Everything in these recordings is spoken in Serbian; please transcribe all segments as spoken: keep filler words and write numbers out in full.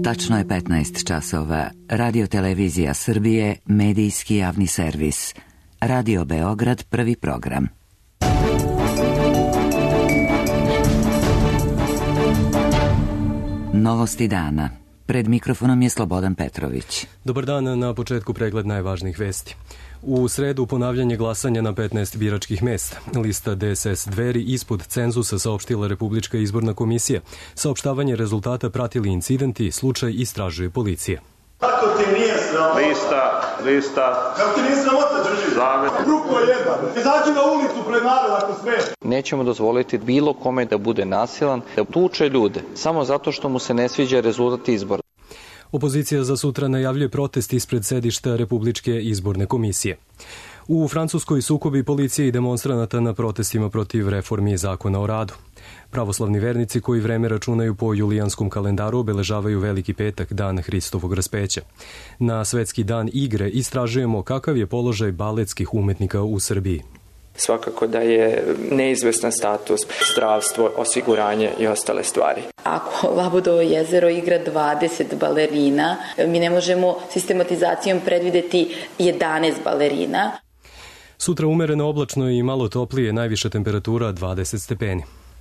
Tačno je petnaest časova. Radio Televizija Srbije, medijski javni servis. Radio Beograd, prvi program. Novosti dana. Pred mikrofonom je Slobodan Petrović. Dobar dan, na početku pregled najvažnijih vesti. U sredu ponavljanje glasanja na petnaest biračkih mesta. Lista D S S Dveri ispod cenzusa saopštila Republička izborna komisija. Saopštavanje rezultata pratili incidenti, slučaj istražuje policija. Kako ti nije sramota? Lista, lista. Kako ti nije sramota drži? Zavet. Bruko jedan. Izađi na ulicu pred narod ako smeš. Nećemo dozvoliti bilo kome da bude nasilan, da tuče ljude, samo zato što mu se ne sviđa rezultat izbora. Opozicija za sutra najavljuje protest ispred sedišta Republičke izborne komisije. U Francuskoj sukobi policije i demonstranata na protestima protiv reformi zakona o radu. Pravoslavni vernici koji vreme računaju po julijanskom kalendaru obeležavaju Veliki petak, dan Hristovog raspeća. Na Svetski dan igre istražujemo kakav je položaj baletskih umetnika u Srbiji. Svakako da je neizvestan status, zdravstvo, osiguranje i ostale stvari. Ako Labudovo jezero igra dvadeset balerina, mi ne možemo sistematizacijom predvideti jedanaest balerina. Sutra umereno oblačno i malo toplije, najviša temperatura dvadeset stepeni.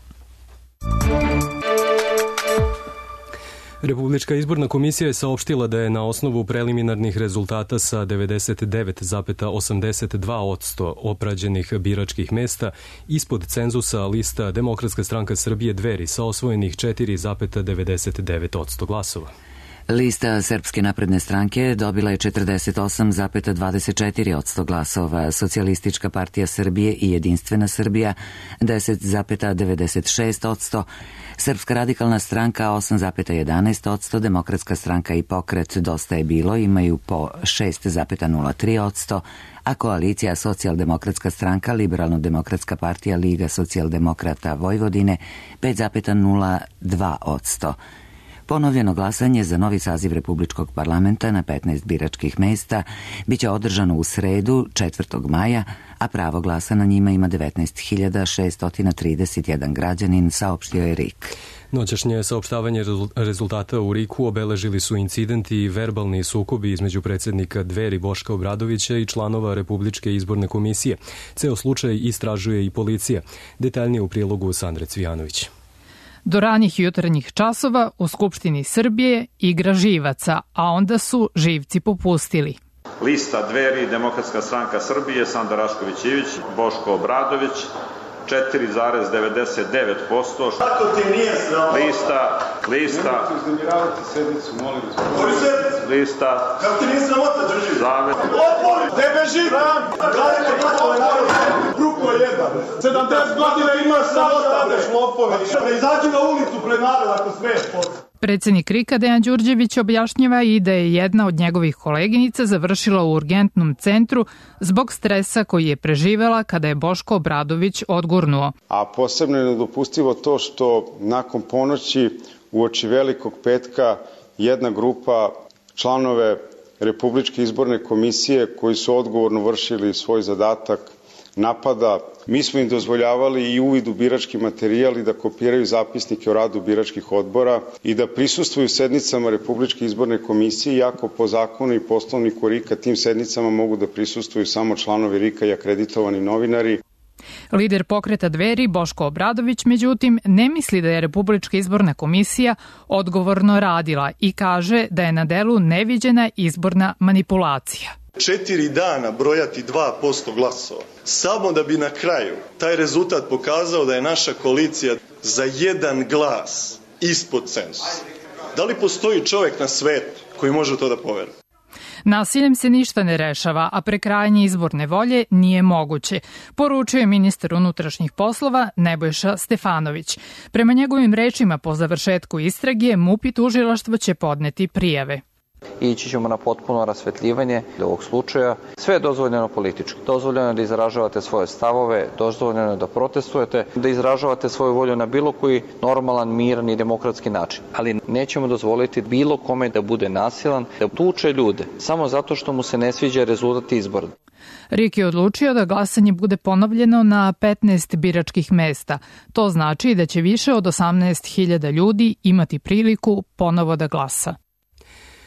Republička izborna komisija je saopštila da je na osnovu preliminarnih rezultata sa devedeset devet zarez osamdeset dva posto oprađenih biračkih mesta ispod cenzusa lista Demokratska stranka Srbije Dveri sa osvojenih četiri zarez devedeset devet posto glasova. Lista Srpske napredne stranke dobila je četrdeset osam zarez dvadeset četiri posto glasova, Socijalistička partija Srbije i Jedinstvena Srbija deset zarez devedeset šest posto, Srpska radikalna stranka osam zarez jedanaest posto, Demokratska stranka i Pokret Dosta je bilo imaju po šest zarez nula tri posto, a koalicija Socijaldemokratska stranka, Liberalno-demokratska partija, Liga socijaldemokrata Vojvodine pet zarez nula dva posto. Ponovljeno glasanje za novi saziv Republičkog parlamenta na petnaest biračkih mesta biće održano u sredu četvrtog maja, a pravo glasa na njima ima devetnaest hiljada šeststo trideset jedan građanin, saopštio je R I K. Noćašnje saopštavanje rezultata u R I K-u obeležili su incidenti i verbalni sukobi između predsjednika Dveri Boška Obradovića i članova Republičke izborne komisije. Ceo slučaj istražuje i policija. Detaljnije u prilogu Sandre Cvijanović. Do ranih jutarnjih časova u Skupštini Srbije igra živaca, a onda su živci popustili. Lista Dveri, Demokratska stranka Srbije, Sanda Rašković-Ivić, Boško Obradović, četiri zarez devedeset devet posto. Kako ti nije sramota? Lista, lista. Nemojte uznemiravati sednicu, molim vas. Koju sednicu? Lista. Kako ti nije sramota drži? Zavet. Lopovi, ne beži! Gledajte glasove narod. Bruko jedan. sedamdeset godina imaš sramota, budeš lopovi. Izađi na ulicu pred narod ako smeš. Predsednik R I K-a Dejan Đurđević objašnjava i da je jedna od njegovih koleginica završila u urgentnom centru zbog stresa koji je preživela kada je Boško Obradović odgurnuo. A posebno je nedopustivo to što nakon ponoći uoči Velikog petka jedna grupa članove Republičke izborne komisije koji su odgovorno vršili svoj zadatak napada. Mi smo im dozvoljavali i uvid u birački materijal i da kopiraju zapisnike o radu biračkih odbora i da prisustvuju sednicama Republičke izborne komisije, iako po zakonu i poslovniku R I K-a tim sednicama mogu da prisustvuju samo članovi R I K-a i akreditovani novinari. Lider pokreta Dveri Boško Obradović, međutim, ne misli da je Republička izborna komisija odgovorno radila i kaže da je na delu neviđena izborna manipulacija. Četiri dana brojati dva posto glasova, samo da bi na kraju taj rezultat pokazao da je naša koalicija za jedan glas ispod cenzusa. Da li postoji čovek na svetu koji može to da poveruje? Nasiljem se ništa ne rešava, a prekrajanje izborne volje nije moguće, poručio je ministar unutrašnjih poslova Nebojša Stefanović. Prema njegovim rečima, po završetku istrage, M U P i tužilaštvo će podneti prijave. Ići ćemo na potpuno rasvetljivanje ovog slučaja. Sve je dozvoljeno politički. Dozvoljeno je da izražavate svoje stavove, dozvoljeno je da protestujete, da izražavate svoju volju na bilo koji normalan, miran i demokratski način. Ali nećemo dozvoliti bilo kome da bude nasilan, da tuče ljude, samo zato što mu se ne sviđa rezultat izbora. R I K je odlučio da glasanje bude ponovljeno na petnaest biračkih mesta. To znači da će više od osamnaest hiljada ljudi imati priliku ponovo da glasa.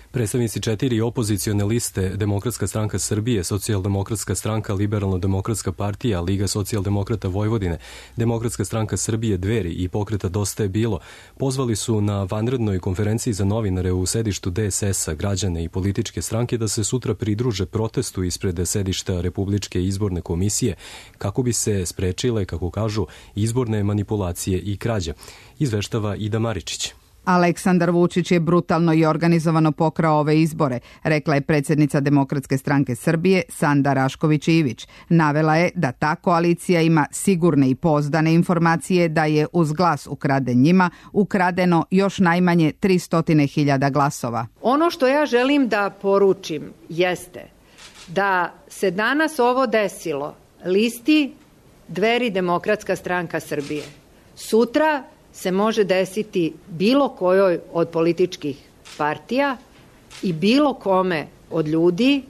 Predstavnici četiri opozicione liste Demokratska stranka Srbije, Socijaldemokratska stranka, Liberalno-demokratska partija, Liga socijaldemokrata Vojvodine, Demokratska stranka Srbije, Dveri i Pokreta Dosta je bilo pozvali su na vanrednoj konferenciji za novinare u sedištu D S S-a građane i političke stranke da se sutra pridruže protestu ispred sedišta Republičke izborne komisije kako bi se sprečile, kako kažu, izborne manipulacije i krađe. Izveštava Ida Maričić. Aleksandar Vučić je brutalno i organizovano pokrao ove izbore, rekla je predsjednica Demokratske stranke Srbije Sanda Rašković Ivić. Navela je da ta koalicija ima sigurne i pouzdane informacije da je uz glas ukraden njima ukradeno još najmanje tristo hiljada glasova. Ono što ja želim da poručim jeste da se danas ovo desilo listi Dveri Demokratska stranka Srbije. Sutra se može desiti bilo kojoj od političkih partija i bilo kome od ljudi,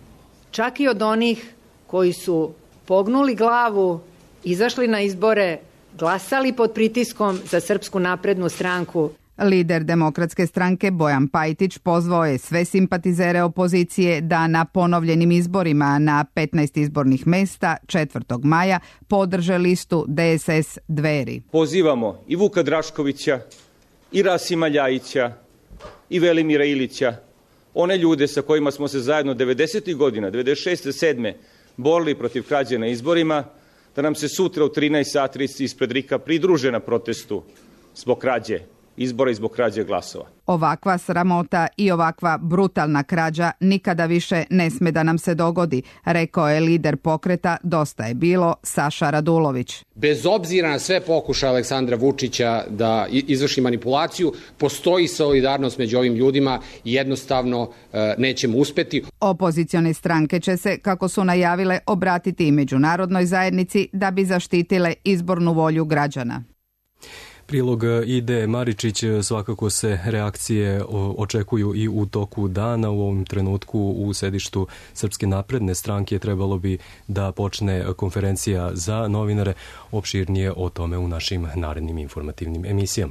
čak i od onih koji su pognuli glavu, izašli na izbore, glasali pod pritiskom za Srpsku naprednu stranku. Lider Demokratske stranke Bojan Pajtić pozvao je sve simpatizere opozicije da na ponovljenim izborima na petnaest izbornih mesta četvrtog maja podrže listu D S S Dveri. Pozivamo i Vuka Draškovića, i Rasima Ljajića, i Velimira Ilića, one ljude sa kojima smo se zajedno devedesetih godina, devedeset šeste sedme borili protiv krađe na izborima, da nam se sutra u trinaest sati ispred RIK-a pridruže na protestu zbog krađe izbora i zbog krađe glasova. Ovakva sramota i ovakva brutalna krađa nikada više ne sme da nam se dogodi, rekao je lider pokreta Dosta je bilo Saša Radulović. Bez obzira na sve pokušaje Aleksandra Vučića da izvrši manipulaciju, postoji solidarnost među ovim ljudima i jednostavno e, nećemo uspeti. Opozicione stranke će se, kako su najavile, obratiti i međunarodnoj zajednici da bi zaštitile izbornu volju građana. Prilog Ide Maričić, svakako se reakcije očekuju i u toku dana. U ovom trenutku u sedištu Srpske napredne stranke trebalo bi da počne konferencija za novinare. Opširnije o tome u našim narednim informativnim emisijama.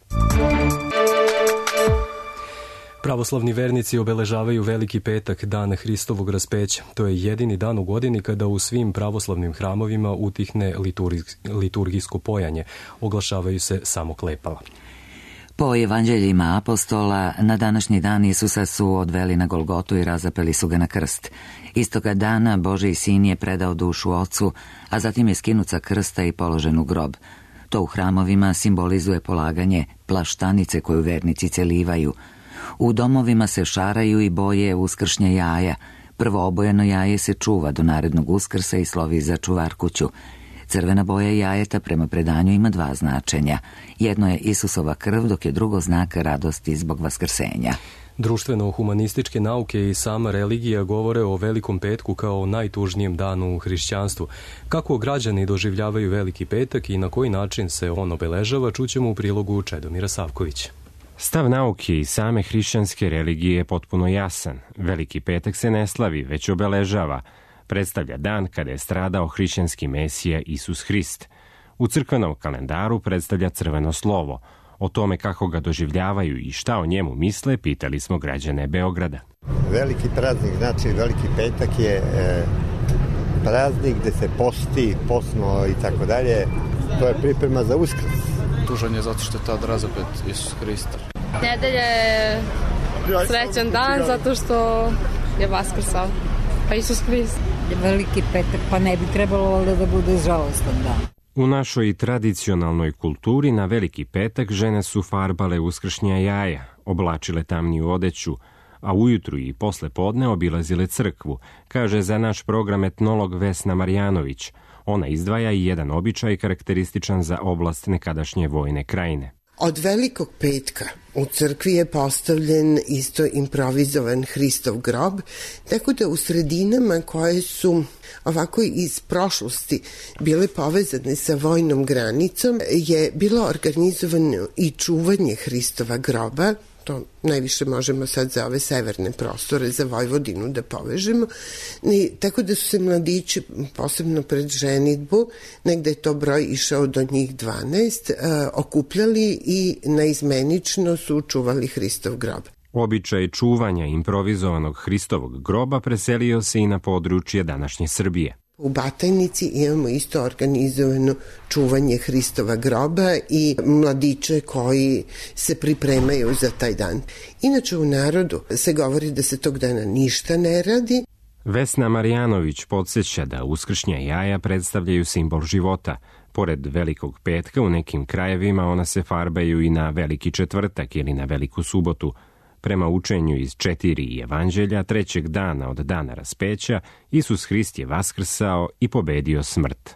Pravoslavni vernici obeležavaju Veliki petak, dan Hristovog raspeća. To je jedini dan u godini kada u svim pravoslavnim hramovima utihne liturgijsko pojanje. Oglašavaju se samo klepala. Po evanđeljima apostola, na današnji dan Isusa su odveli na Golgotu i razapeli su ga na krst. Istoga dana Božji sin je predao dušu Ocu, a zatim je skinut sa krsta i položen u grob. To u hramovima simbolizuje polaganje plaštanice koju vernici celivaju. U domovima se šaraju i boje uskršnja jaja. Prvo obojeno jaje se čuva do narednog Uskrsa i slovi za čuvarkuću. Crvena boja jajeta prema predanju ima dva značenja. Jedno je Isusova krv, dok je drugo znak radosti zbog vaskrsenja. Društveno-humanističke nauke i sama religija govore o Velikom petku kao o najtužnijem danu u hrišćanstvu. Kako građani doživljavaju Veliki petak i na koji način se on obeležava, čućemo u prilogu Čedomira Savkovića. Stav nauke i same hrišćanske religije je potpuno jasan. Veliki petak se ne slavi, već obeležava. Predstavlja dan kada je stradao hrišćanski mesija Isus Hrist. U crkvenom kalendaru predstavlja crveno slovo. O tome kako ga doživljavaju i šta o njemu misle, pitali smo građane Beograda. Veliki praznik, znači Veliki petak je e, praznik gde se posti, posno i tako dalje. To je priprema za Uskrs. Tužan je zato što je tad razapet Isus Hrist. Nedelja je srećan dan zato što je vaskrsao. Pa Isus Hrist. Veliki petak, pa ne bi trebalo da bude žalostan dan. U našoj tradicionalnoj kulturi na Veliki petak žene su farbale uskršnja jaja, oblačile tamniju odeću, a ujutru i posle podne obilazile crkvu, kaže za naš program etnolog Vesna Marjanović. Ona izdvaja i jedan običaj karakterističan za oblast nekadašnje vojne krajine. Od Velikog petka u crkvi je postavljen isto improvizovan Hristov grob, tako da u sredinama koje su ovako iz prošlosti bile povezane sa vojnom granicom je bilo organizovano i čuvanje Hristova groba. To najviše možemo sad za ove severne prostore, za Vojvodinu da povežemo. I, tako da su se mladići, posebno pred ženidbu, negde je to broj išao do njih dvanaest, uh, okupljali i naizmenično su čuvali Hristov grob. Običaj čuvanja improvizovanog Hristovog groba preselio se i na područje današnje Srbije. U Batajnici imamo isto organizovano čuvanje Hristova groba i mladiće koji se pripremaju za taj dan. Inače u narodu se govori da se tog dana ništa ne radi. Vesna Marjanović podsjeća da uskršnja jaja predstavljaju simbol života. Pored Velikog petka u nekim krajevima ona se farbaju i na Veliki četvrtak ili na Veliku subotu. Prema učenju iz četiri evanđelja, trećeg dana od dana raspeća, Isus Hrist je vaskrsao i pobedio smrt.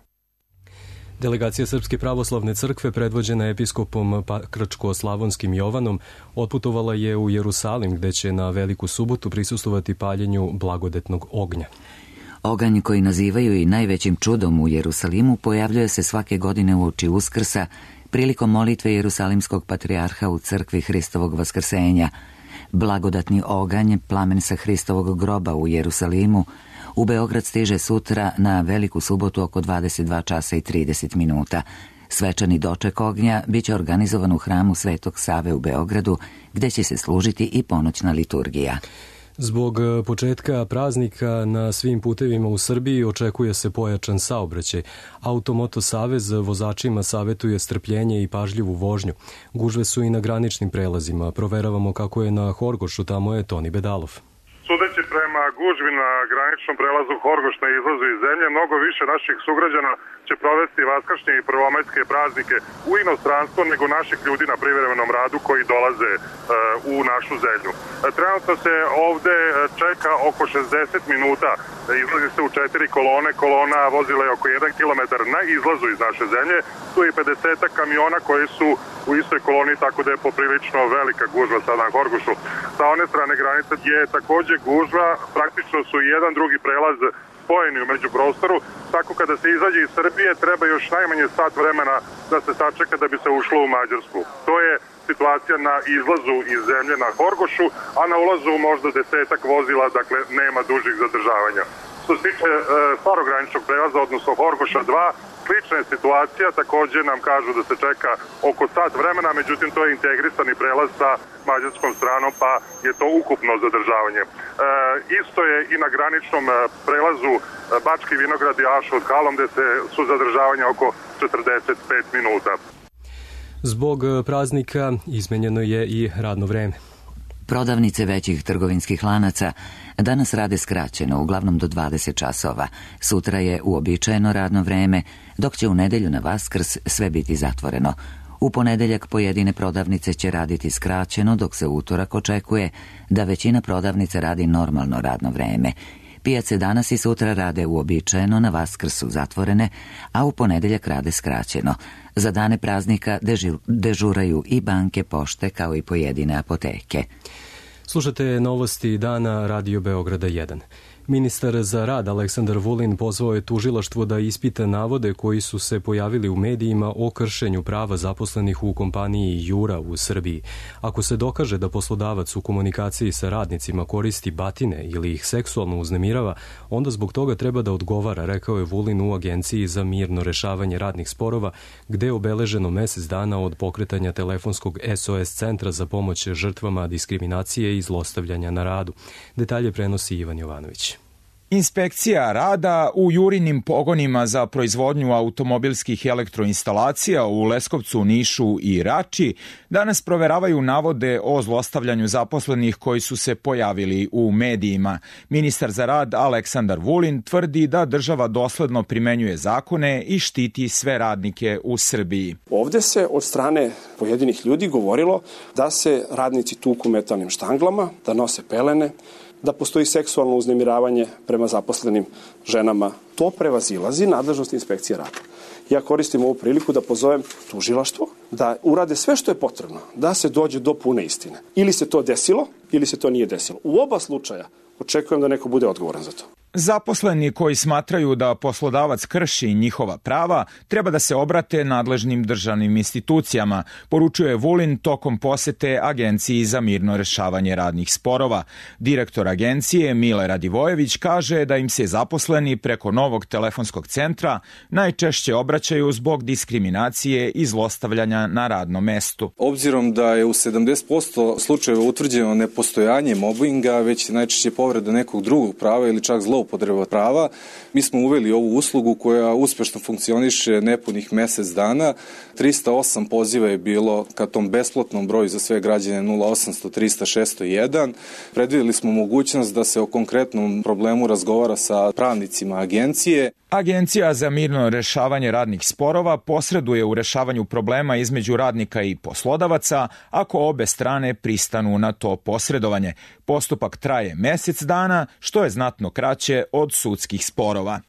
Delegacija Srpske pravoslavne crkve, predvođena episkopom Krčko-Slavonskim Jovanom, otputovala je u Jerusalim, gde će na Veliku subotu prisustvovati paljenju blagodetnog ognja. Oganj, koji nazivaju i najvećim čudom u Jerusalimu, pojavljuje se svake godine uoči Uskrsa prilikom molitve Jerusalimskog patrijarha u crkvi Hristovog vaskrsenja. Blagodatni oganj, plamen sa Hristovog groba u Jerusalimu, u Beograd stiže sutra na Veliku subotu oko dvadeset dva časa i trideset minuta. Svečani doček ognja biće organizovan u hramu Svetog Save u Beogradu, gde će se služiti i ponoćna liturgija. Zbog početka praznika na svim putevima u Srbiji očekuje se pojačan saobraćaj. Automoto Savez vozačima savetuje strpljenje i pažljivu vožnju. Gužve su i na graničnim prelazima. Proveravamo kako je na Horgošu, tamo je Toni Bedalov. Sudeći prema gužvi na graničnom prelazu Horgoš na izlazu iz zemlje, mnogo više naših sugrađana će provesti vaskršnje i prvomajske praznike u inostranstvu nego naših ljudi na privremenom radu koji dolaze e, u našu zemlju. E, trenutno se ovde čeka oko šezdeset minuta, izlazi se u četiri kolone, kolona vozila je oko jedan kilometar na izlazu iz naše zemlje, tu je pedeset kamiona koji su u istoj koloni, tako da je poprilično velika gužva sada na Horgošu. Sa one strane granice je takođe gužva, praktično su jedan drugi prelaz spojeni u međuprostoru, tako kada se izađe iz Srbije treba još najmanje sat vremena da se sačeka da bi se ušlo u Mađarsku. To je situacija na izlazu iz zemlje na Horgošu, a na ulazu možda desetak vozila, dakle nema dužih zadržavanja. Što se tiče e, starograničnog prelaza, odnosno Horgoša dva, slična je situacija, takođe nam kažu da se čeka oko sat vremena, međutim to je integrisani prelaz sa mađarskom stranom, pa je to ukupno zadržavanje. E, isto je i na graničnom prelazu Bački Vinograd i Ašov Halom, gde se su zadržavanja oko četrdeset pet minuta. Zbog praznika izmenjeno je i radno vreme. Prodavnice većih trgovinskih lanaca danas rade skraćeno, uglavnom do dvadeset časova. Sutra je uobičajeno radno vreme, dok će u nedelju na Vaskrs sve biti zatvoreno. U ponedeljak pojedine prodavnice će raditi skraćeno, dok se utorak očekuje da većina prodavnica radi normalno radno vreme. Pijace danas i sutra rade uobičajeno, na Vaskrs su zatvorene, a u ponedeljak rade skraćeno. Za dane praznika dežuraju i banke, pošte, kao i pojedine apoteke. Slušate novosti dana Radio Beograda jedan. Ministar za rad Aleksandar Vulin pozvao je tužilaštvo da ispita navode koji su se pojavili u medijima o kršenju prava zaposlenih u kompaniji Jura u Srbiji. Ako se dokaže da poslodavac u komunikaciji sa radnicima koristi batine ili ih seksualno uznemirava, onda zbog toga treba da odgovara, rekao je Vulin u Agenciji za mirno rešavanje radnih sporova, gde je obeleženo mesec dana od pokretanja telefonskog S O S centra za pomoć žrtvama diskriminacije i zlostavljanja na radu. Detalje prenosi Ivan Jovanović. Inspekcija rada u Jurinim pogonima za proizvodnju automobilskih elektroinstalacija u Leskovcu, Nišu i Rači danas proveravaju navode o zlostavljanju zaposlenih koji su se pojavili u medijima. Ministar za rad Aleksandar Vulin tvrdi da država dosledno primenjuje zakone i štiti sve radnike u Srbiji. Ovde se od strane pojedinih ljudi govorilo da se radnici tuku metalnim štanglama, da nose pelene, da postoji seksualno uznemiravanje prema zaposlenim ženama. To prevazilazi nadležnost inspekcije rada. Ja koristim ovu priliku da pozovem tužilaštvo da urade sve što je potrebno, da se dođe do pune istine. Ili se to desilo, ili se to nije desilo. U oba slučaja očekujem da neko bude odgovoran za to. Zaposleni koji smatraju da poslodavac krši njihova prava treba da se obrate nadležnim državnim institucijama, poručuje Vulin tokom posete Agenciji za mirno rešavanje radnih sporova. Direktor agencije Mile Radivojević kaže da im se zaposleni preko novog telefonskog centra najčešće obraćaju zbog diskriminacije i zlostavljanja na radnom mestu. Obzirom da je u sedamdeset posto slučajeva utvrđeno nepostojanje mobinga, već najčešće povreda nekog drugog prava ili čak zloupotreba prava, mi smo uveli ovu uslugu koja uspešno funkcioniše nepunih mesec dana. trista osam poziva je bilo ka tom besplatnom broju za sve građane nula osamsto trista šesto jedan. Predvideli smo mogućnost da se o konkretnom problemu razgovara sa pravnicima agencije. Agencija za mirno rešavanje radnih sporova posreduje u rešavanju problema između radnika i poslodavaca ako obe strane pristanu na to posredovanje. Postupak traje mesec dana, što je znatno kraće od sudskih sporova.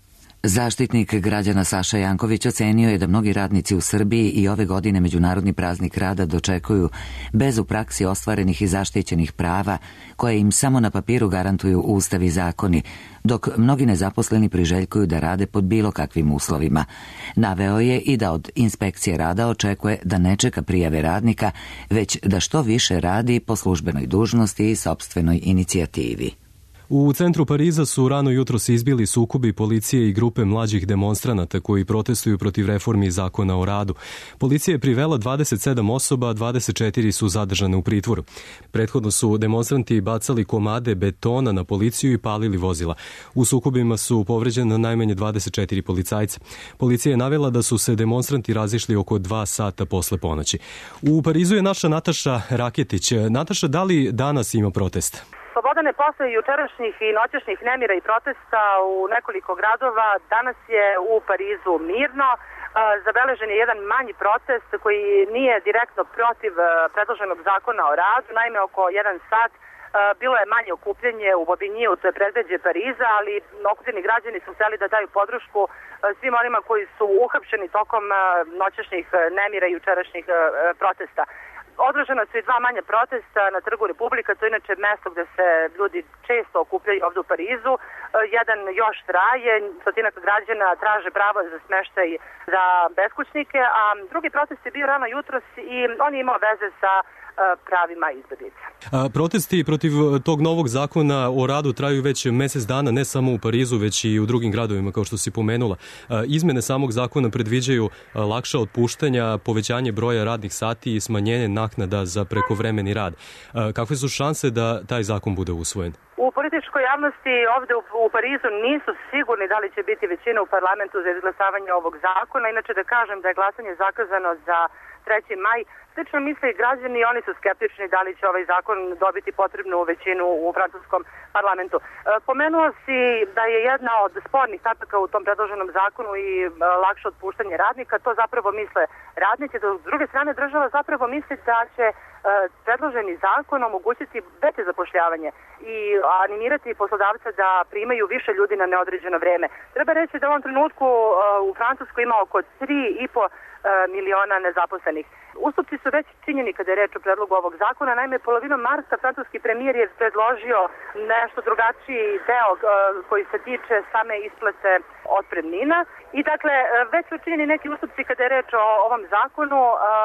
Zaštitnik građana Saša Janković ocenio je da mnogi radnici u Srbiji i ove godine Međunarodni praznik rada dočekuju bez u praksi ostvarenih i zaštićenih prava koje im samo na papiru garantuju ustav i zakoni, dok mnogi nezaposleni priželjkuju da rade pod bilo kakvim uslovima. Naveo je i da od inspekcije rada očekuje da ne čeka prijave radnika, već da što više radi po službenoj dužnosti i sopstvenoj inicijativi. U centru Pariza su rano jutro se izbili sukobi policije i grupe mlađih demonstranata koji protestuju protiv reformi zakona o radu. Policija je privela dvadeset sedam osoba, a dvadeset četiri su zadržane u pritvoru. Prethodno su demonstranti bacali komade betona na policiju i palili vozila. U sukobima su povređene najmanje dvadeset četiri policajca. Policija je navela da su se demonstranti razišli oko dva sata posle ponoći. U Parizu je naša Nataša Raketić. Nataša, da li danas ima protest? Slobodane, posle jučerašnjih i noćašnjih nemira i protesta u nekoliko gradova, danas je u Parizu mirno. Zabeležen je jedan manji protest koji nije direktno protiv predloženog zakona o radu. Naime, oko jedan sat bilo je manje okupljanje u Bobinjiju, to je predgrađe Pariza, ali okupljeni građani su hteli da daju podršku svim onima koji su uhapšeni tokom noćašnjih nemira i jučerašnjih protesta. Održana su i dva manja protesta na Trgu Republika, to je inače mesto gde se ljudi često okupljaju ovde u Parizu. Jedan još traje, stotinak građana traže pravo za smeštaj za beskućnike, a drugi protest je bio rano jutros i on je imao veze sa pravima izbeglica. Protesti protiv tog novog zakona o radu traju već mesec dana, ne samo u Parizu, već i u drugim gradovima, kao što si pomenula. Izmene samog zakona predviđaju lakša otpuštanja, povećanje broja radnih sati i smanjenje naknada za prekovremeni rad. Kakve su šanse da taj zakon bude usvojen? U političkoj javnosti ovde u, u Parizu nisu sigurni da li će biti većina u parlamentu za izglasavanje ovog zakona. Inače da kažem da je glasanje zakazano za treći maj. Slično misle i građani i oni su skeptični da li će ovaj zakon dobiti potrebnu većinu u francuskom parlamentu. E, pomenuo si da je jedna od spornih tačaka u tom predloženom zakonu i e, lakše otpuštanje radnika. To zapravo misle radnici. Do s druge strane država zapravo misli da će e, predloženi zakon omogućiti veće zapošljavanje i animirati poslodavce da primaju više ljudi na neodređeno vreme. Treba reći da u ovom trenutku e, u Francuskoj ima oko tri i po miliona nezaposlenih. Ustupci su već činjeni kada je reč o predlogu ovog zakona. Naime, polovinom marta francuski premijer je predložio nešto drugačiji deo koji se tiče same isplate otpremnina. I dakle, već su činjeni neki ustupci kada je reč o ovom zakonu.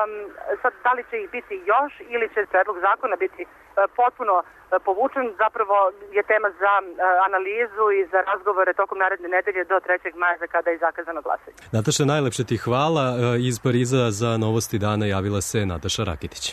Sad, da li će ih biti još ili će predlog zakona biti potpuno povučen, zapravo je tema za analizu i za razgovore tokom naredne nedelje do trećeg maja za kada je zakazano glasanje. Nataša, najlepše ti hvala. Iz Pariza za Novosti dana javila se Nataša Rakitić.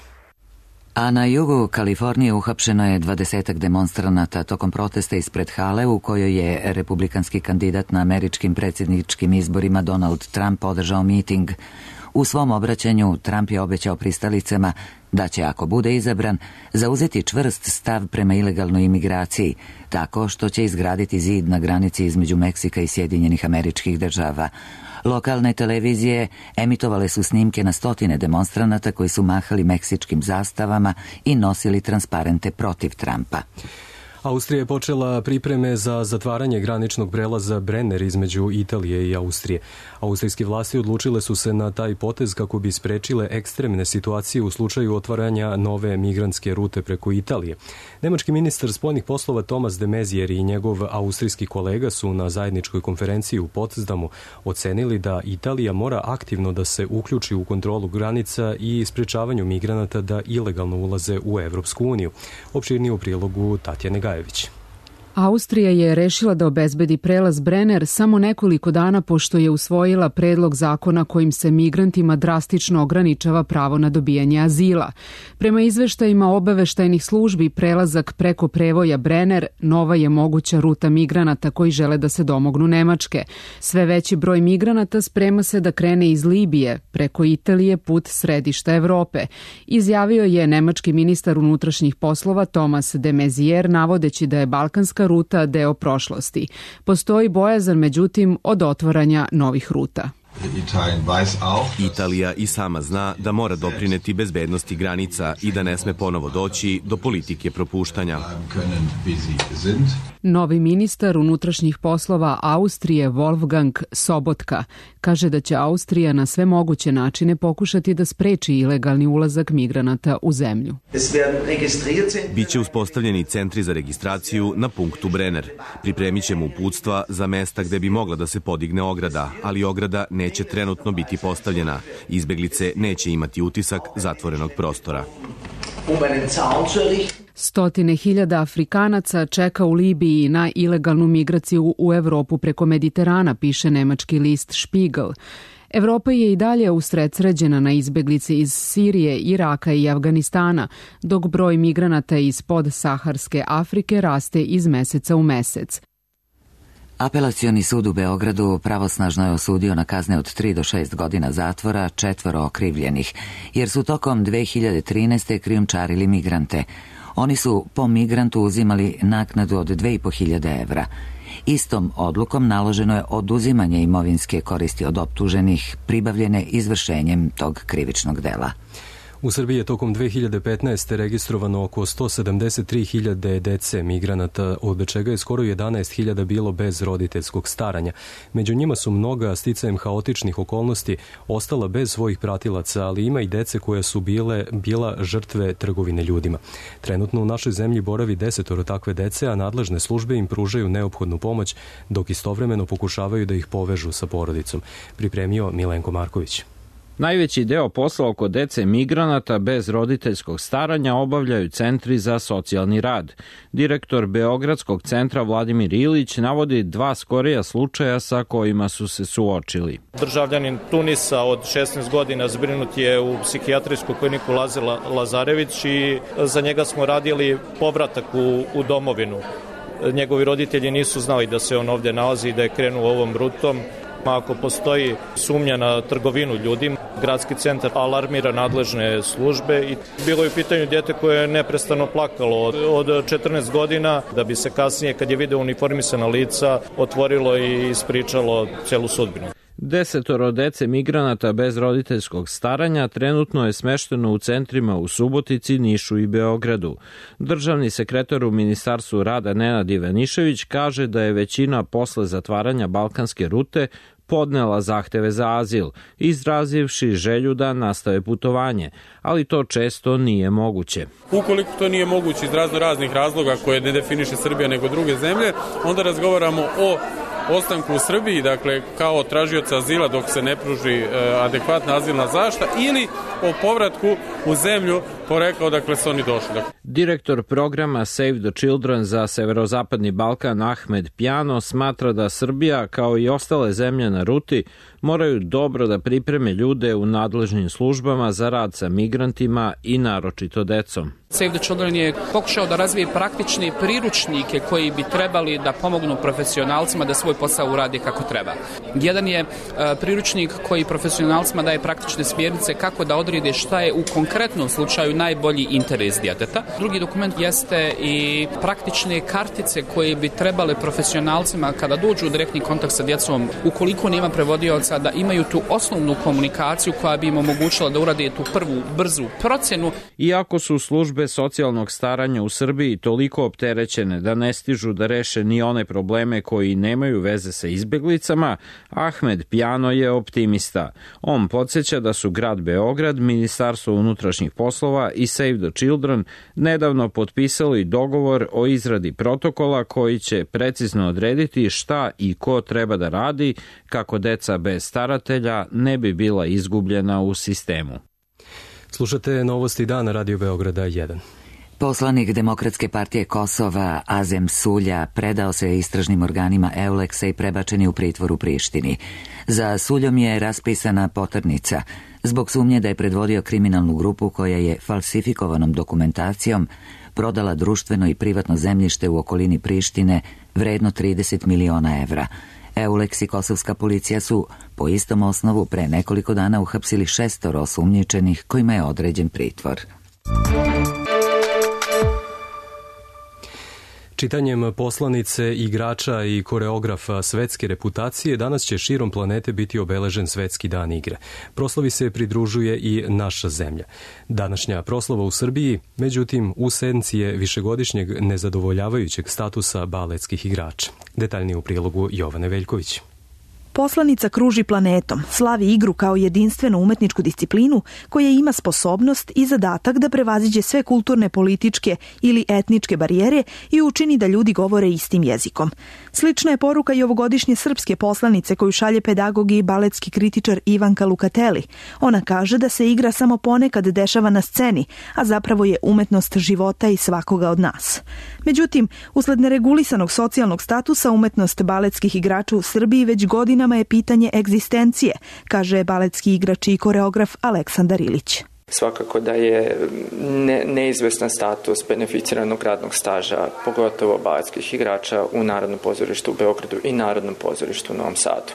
A na jugu Kalifornije uhapšeno je dvadesetak demonstranata tokom protesta ispred hale u kojoj je republikanski kandidat na američkim predsjedničkim izborima Donald Trump održao miting. U svom obraćanju Trump je obećao pristalicama da će, ako bude izabran, zauzeti čvrst stav prema ilegalnoj imigraciji, tako što će izgraditi zid na granici između Meksika i Sjedinjenih Američkih Država. Lokalne televizije emitovale su snimke na stotine demonstranata koji su mahali meksičkim zastavama i nosili transparente protiv Trumpa. Austrija je počela pripreme za zatvaranje graničnog prelaza Brenner između Italije i Austrije. Austrijske vlasti odlučile su se na taj potez kako bi sprečile ekstremne situacije u slučaju otvaranja nove migrantske rute preko Italije. Nemački ministar spoljnih poslova Thomas de Maizière i njegov austrijski kolega su na zajedničkoj konferenciji u Potsdamu ocenili da Italija mora aktivno da se uključi u kontrolu granica i sprečavanju migranata da ilegalno ulaze u Evropsku uniju. Opširnije u prilogu Tatjane Gajević. Austrija je rešila da obezbedi prelaz Brenner samo nekoliko dana pošto je usvojila predlog zakona kojim se migrantima drastično ograničava pravo na dobijanje azila. Prema izveštajima obaveštajnih službi, prelazak preko prevoja Brenner nova je moguća ruta migranata koji žele da se domognu Nemačke. Sve veći broj migranata sprema se da krene iz Libije preko Italije put središta Evrope. Izjavio je nemački ministar unutrašnjih poslova Thomas de Maizière navodeći da je balkanska ruta deo prošlosti. Postoji bojazan, međutim, od otvaranja novih ruta. Italija i sama zna da mora doprineti bezbednosti granica i da ne sme ponovo doći do politike propuštanja. Novi ministar unutrašnjih poslova Austrije Wolfgang Sobotka kaže da će Austrija na sve moguće načine pokušati da spreči ilegalni ulazak migranata u zemlju. Biće uspostavljeni centri za registraciju na punktu Brenner. Pripremit ćemo uputstva za mesta gde bi mogla da se podigne ograda, ali ograda neće trenutno biti postavljena. Izbeglice neće imati utisak zatvorenog prostora. Stotine hiljada Afrikanaca čeka u Libiji na ilegalnu migraciju u Evropu preko Mediterana, piše nemački list Spiegel. Evropa je i dalje usredsređena na izbeglice iz Sirije, Iraka i Afganistana, dok broj migranata iz podsaharske Afrike raste iz meseca u mesec. Apelacioni sud u Beogradu pravosnažno je osudio na kazne od tri do šest godina zatvora četvoro okrivljenih, jer su tokom dve hiljade trinaeste. krijumčarili migrante. Oni su po migrantu uzimali naknadu od dve i po hiljade evra. Istom odlukom naloženo je oduzimanje imovinske koristi od optuženih, pribavljene izvršenjem tog krivičnog dela. U Srbiji je tokom dve hiljade petnaeste. registrovano oko sto sedamdeset tri hiljade dece migranata, od čega je skoro jedanaest hiljada bilo bez roditeljskog staranja. Među njima su mnoga sticajem haotičnih okolnosti ostala bez svojih pratilaca, ali ima i dece koje su bile bila žrtve trgovine ljudima. Trenutno u našoj zemlji boravi desetoro takve dece, a nadležne službe im pružaju neophodnu pomoć, dok istovremeno pokušavaju da ih povežu sa porodicom. Pripremio Milenko Marković. Najveći deo posla oko dece migranata bez roditeljskog staranja obavljaju centri za socijalni rad. Direktor Beogradskog centra Vladimir Ilić navodi dva skorija slučaja sa kojima su se suočili. Državljanin Tunisa od šesnaest godina zbrinut je u psihijatrijsku kliniku Laze Lazarević i za njega smo radili povratak u, u domovinu. Njegovi roditelji nisu znali da se on ovdje nalazi i da je krenuo ovom rutom. Ako postoji sumnja na trgovinu ljudima, gradski centar alarmira nadležne službe i bilo je u pitanju djete koje je neprestano plakalo od četrnaest godina, da bi se kasnije, kad je video uniformisana lica, otvorilo i ispričalo celu sudbinu. Desetoro dece migranata bez roditeljskog staranja trenutno je smešteno u centrima u Subotici, Nišu i Beogradu. Državni sekretar u Ministarstvu rada Nenad Ivanišević kaže da je većina posle zatvaranja balkanske rute podnela zahteve za azil, izrazivši želju da nastave putovanje, ali to često nije moguće. Ukoliko to nije moguće iz razno raznih razloga koje ne definiše Srbija nego druge zemlje, onda razgovaramo o ostanku u Srbiji, dakle kao tražioca azila dok se ne pruži e, adekvatna azilna zaštita ili o povratku u zemlju porekla odakle su oni došli. Direktor programa Save the Children za severozapadni Balkan Ahmed Pjano smatra da Srbija, kao i ostale zemlje na ruti, moraju dobro da pripreme ljude u nadležnim službama za rad sa migrantima i naročito decom. Save the Children je pokušao da razvije praktične priručnike koji bi trebali da pomognu profesionalcima da svoj posao urade kako treba. Jedan je uh, priručnik koji profesionalcima daje praktične smjernice kako da odrede šta je u konkretnom konkretnom slučaju najbolji interes djeteta. Drugi dokument jeste i praktične kartice koje bi trebale profesionalcima kada dođu u direktni kontakt sa djecom, ukoliko nema prevodioca, da imaju tu osnovnu komunikaciju koja bi im omogućila da urade tu prvu brzu procenu. Iako su službe socijalnog staranja u Srbiji toliko opterećene da ne stižu da reše ni one probleme koji nemaju veze sa izbeglicama, Ahmed Pjano je optimista. On podsjeća da su grad Beograd, Ministarstvo unutrašnjih poslova i Save the Children nedavno potpisali dogovor o izradi protokola koji će precizno odrediti šta i ko treba da radi kako deca bez staratelja ne bi bila izgubljena u sistemu. Slušate Novosti dana Radio Beograda jedan. Poslanik Demokratske partije Kosova Azem Sulja predao se istražnim organima Euleksa i prebačen je u pritvor u Prištini. Za Suljom je raspisana poternica zbog sumnje da je predvodio kriminalnu grupu koja je falsifikovanom dokumentacijom prodala društveno i privatno zemljište u okolini Prištine vredno trideset miliona evra. Euleks i kosovska policija su po istom osnovu pre nekoliko dana uhapsili šestoro osumnjičenih kojima je određen pritvor. Čitanjem poslanice, igrača i koreografa svetske reputacije danas će širom planete biti obeležen Svetski dan igre. Proslavi se pridružuje i naša zemlja. Današnja proslava u Srbiji, međutim, u senci je višegodišnjeg nezadovoljavajućeg statusa baletskih igrača. Detaljnije u prilogu Jovane Veljković. Poslanica kruži planetom, slavi igru kao jedinstvenu umetničku disciplinu koja ima sposobnost i zadatak da prevaziđe sve kulturne, političke ili etničke barijere i učini da ljudi govore istim jezikom. Slična je poruka i ovogodišnje srpske poslanice koju šalje pedagog i baletski kritičar Ivanka Lukateli. Ona kaže da se igra samo ponekad dešava na sceni, a zapravo je umetnost života i svakoga od nas. Međutim, usled neregulisanog socijalnog statusa umetnost baletskih igrača u Srbiji već godinama je pitanje egzistencije, kaže baletski igrač i koreograf Aleksandar Ilić. Svakako da je ne, neizvestan status beneficiranog radnog staža, pogotovo baletskih igrača u Narodnom pozorištu u Beogradu i Narodnom pozorištu u Novom Sadu.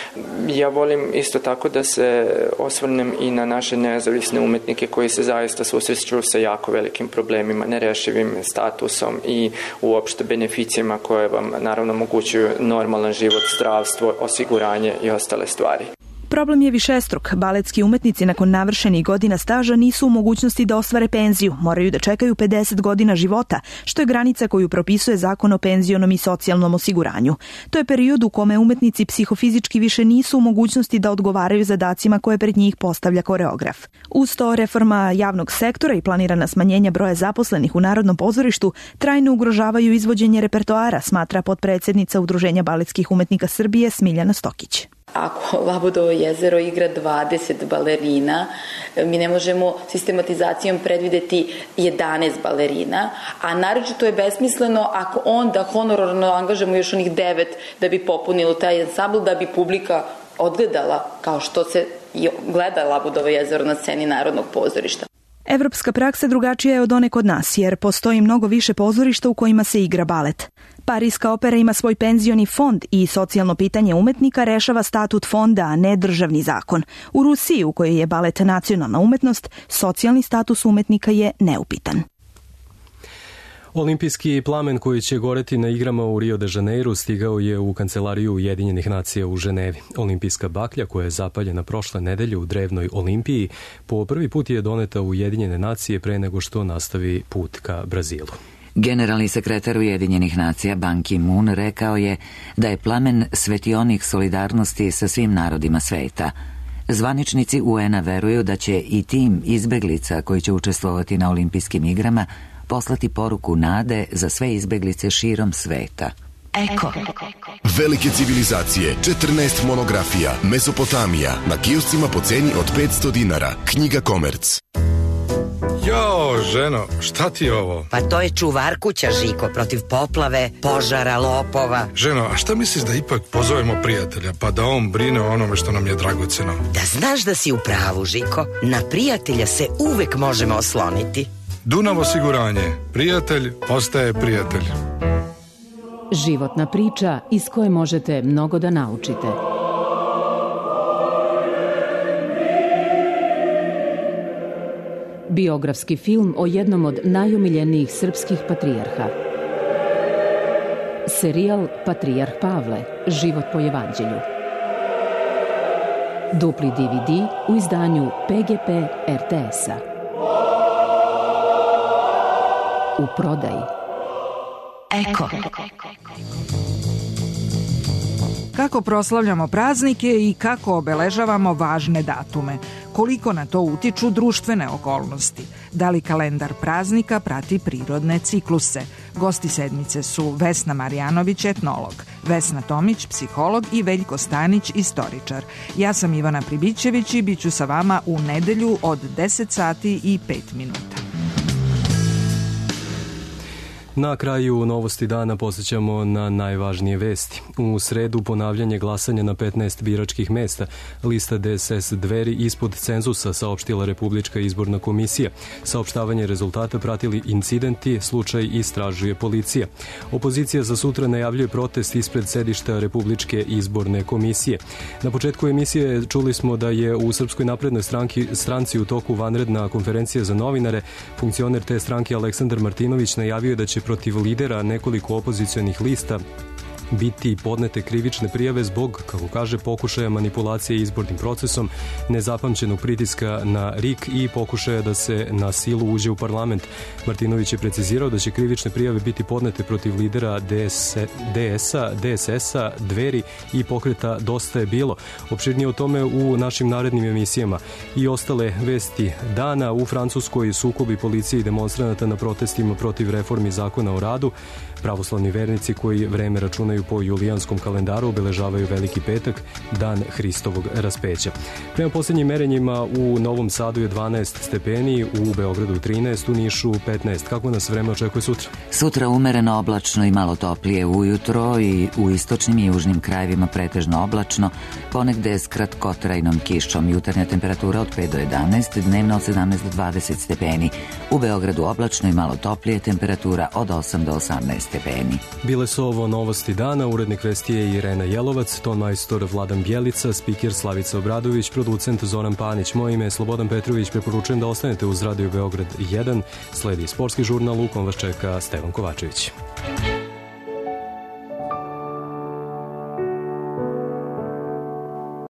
Ja volim isto tako da se osvrnem i na naše nezavisne umetnike koji se zaista susreću sa jako velikim problemima, nerešivim statusom i uopšte beneficijama koje vam naravno omogućuju normalan život, zdravstvo, osiguranje i ostale stvari. Problem je višestruk. Baletski umetnici nakon navršenih godina staža nisu u mogućnosti da ostvare penziju. Moraju da čekaju pedeset godina života, što je granica koju propisuje Zakon o penzionom i socijalnom osiguranju. To je period u kome umetnici psihofizički više nisu u mogućnosti da odgovaraju zadacima koje pred njih postavlja koreograf. Uz to, reforma javnog sektora i planirana smanjenja broja zaposlenih u Narodnom pozorištu trajno ugrožavaju izvođenje repertoara, smatra potpredsjednica Udruženja baletskih umetnika Srbije Smiljana Stokić. Ako Labudovo jezero igra dvadeset balerina, mi ne možemo sistematizacijom predvideti jedanaest balerina, a naročito je besmisleno ako onda honorarno angažamo još onih devet da bi popunilo taj ansambl, da bi publika odgledala kao što se gleda Labudovo jezero na sceni Narodnog pozorišta. Evropska praksa drugačija je od one kod nas, jer postoji mnogo više pozorišta u kojima se igra balet. Parijska opera ima svoj penzioni fond i socijalno pitanje umetnika rešava statut fonda, a ne državni zakon. U Rusiji, u kojoj je balet nacionalna umetnost, socijalni status umetnika je neupitan. Olimpijski plamen koji će goreti na igrama u Rio de Janeiro stigao je u kancelariju Ujedinjenih nacija u Ženevi. Olimpijska baklja koja je zapaljena prošle nedelje u drevnoj Olimpiji po prvi put je doneta u Ujedinjene nacije pre nego što nastavi put ka Brazilu. Generalni sekretar Ujedinjenih nacija Ban Ki-moon rekao je da je plamen svetionik solidarnosti sa svim narodima sveta. Zvaničnici U N-a veruju da će i tim izbeglica koji će učestvovati na olimpijskim igrama poslati poruku nade za sve izbeglice širom sveta. Eko. Velike civilizacije, četrnaest monografija, Mesopotamija, na kioscima po ceni od petsto dinara. Knjiga Komerc. Jo, ženo, šta ti je ovo? Pa to je čuvar kuća, Žiko, protiv poplave, požara, lopova. Ženo, a šta misliš da ipak pozovemo prijatelja, pa da on brine o onome što nam je dragoceno? Da znaš da si u pravu, Žiko, na prijatelja se uvek možemo osloniti. Dunav osiguranje. Prijatelj ostaje prijatelj. Životna priča iz koje možete mnogo da naučite. Biografski film o jednom od najomiljenijih srpskih patrijarha. Serijal Patrijarh Pavle, život po evanđelju. Dupli D V D u izdanju P G P R T S-a. U prodaji. Eko. Kako proslavljamo praznike i kako obeležavamo važne datume? Koliko na to utiču društvene okolnosti? Da li kalendar praznika prati prirodne cikluse? Gosti sedmice su Vesna Marjanović, etnolog, Vesna Tomić, psiholog i Veljko Stanić, istoričar. Ja sam Ivana Pribićević i bit ću sa vama u nedelju od deset sati i pet minuta. Na kraju novosti dana posjećamo na najvažnije vesti. U sredu ponavljanje glasanja na petnaest biračkih mesta. Lista D S S Dveri ispod cenzusa, saopštila Republička izborna komisija. Saopštavanje rezultata pratili incidenti, slučaj istražuje policija. Opozicija za sutra najavljuje protest ispred sedišta Republičke izborne komisije. Na početku emisije čuli smo da je u Srpskoj naprednoj stranki, stranci u toku vanredna konferencija za novinare. Funkcioner te stranke Aleksandar Martinović najavio da će protiv lidera nekoliko opozicionih lista biti podnete krivične prijave zbog, kako kaže, pokušaja manipulacije izbornim procesom, nezapamćenog pritiska na R I K i pokušaja da se na silu uđe u parlament. Martinović je precizirao da će krivične prijave biti podnete protiv lidera D S A, D S S-a, Dveri i pokreta Dosta je bilo. Opširnije o tome u našim narednim emisijama. I ostale vesti dana. U Francuskoj sukobi policije i demonstranata na protestima protiv reformi zakona o radu. Pravoslavni vernici koji vreme računaju po julijanskom kalendaru obeležavaju Veliki petak, dan Hristovog raspeća. Prema posljednjim merenjima u Novom Sadu je dvanaest stepeni, u Beogradu trinaest, u Nišu petnaest. Kako nas vreme očekuje sutra? Sutra umereno oblačno i malo toplije ujutro i u istočnim i južnim krajevima pretežno oblačno, ponegde s kratkotrajnom kišom. Jutarnja temperatura od pet do jedanaest, dnevno od sedamnaest do dvadeset stepeni. U Beogradu oblačno i malo toplije, temperatura od osam do osamnaest stepeni. Bile su ovo novosti dana, urednik vesti je Irena Jelovac, ton majstor Vladan Bjelica, spiker Slavica Obradović, producent Zoran Panić. Moje ime je Slobodan Petrović, preporučujem da ostanete uz Radio Beograd jedan. Sledi sportski žurnal, u kom vas čeka Stevan Kovačević.